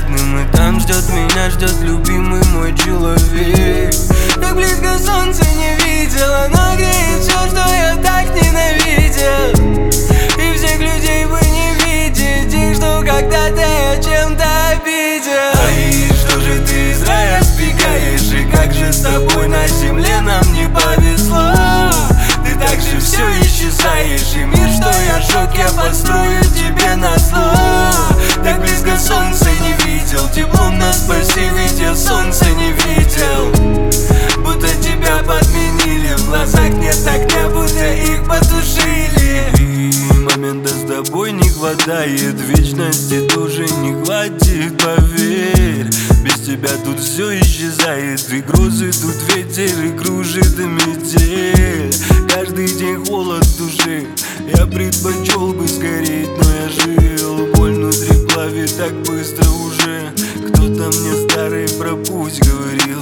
приятным, и там ждет меня, ждет любимый мой человек. Так близко солнце не видел, оно греет все, что я так ненавидел. И всех людей бы не видеть их, что когда-то я чем-то обидел. Ай, что же ты из рая сбегаешь, и как же с тобой на земле нам не повезло. Ты так же все исчезаешь, и мир, что я жег, я построю тебе назло. Так близко солнце не видел, теплом нас спаси, ведь я солнце не видел. Будто тебя подменили, в глазах нет огня, будто их потушили. И момента с тобой не хватает, вечности тоже не хватит, поверь. Без тебя тут все исчезает, и грозы, тут ветер, и кружит и метель. Каждый день холод в душе, я предпочел бы сгореть, но я жил. Боль внутри плавит так быстро уже, кто-то мне старый про путь говорил.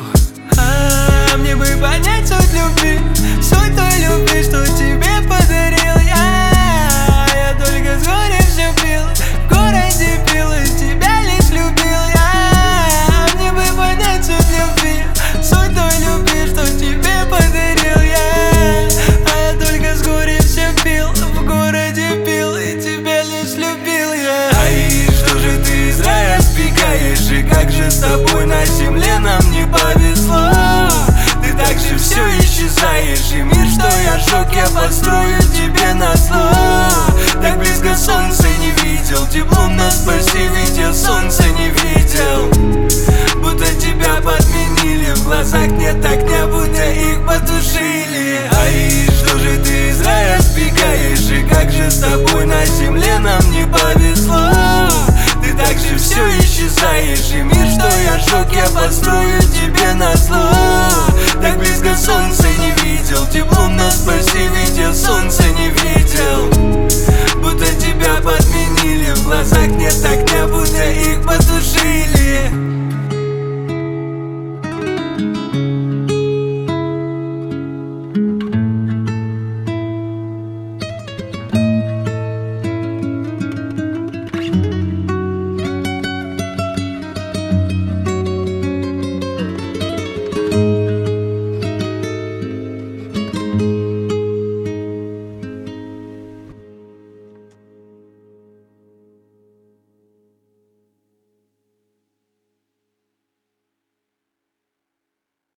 Мне бы понять суть любви, суть той любви, что тебе подарил я. Я только с горя все пил, в городе пил, и тебя лишь любил я. Мне бы понять суть любви, суть той любви, что тебе подарил я. А я только с горя все пил, в городе пил, и тебя лишь любил я. Ай, что же ты из рая сбегаешь, и как же с тобой на земле нам не повезло. Ты так же все исчезаешь, и мир, что я жег, я построю тебе назло. Так близко солнце не видел, теплом нас спаси, ведь я солнце не видел. Будто тебя подменили, в глазах нет огня, будто их потушили. Ай, что же ты из рая сбегаешь, и как же с тобой на земле нам не повезло. Ты так же все исчезаешь, и мир, что я жег, я построю тебе назло. Так близко солнце не видел, теплом нас спаси, ведь я солнце не видел. Будто тебя подменили, в глазах нет огня, будто их потушили.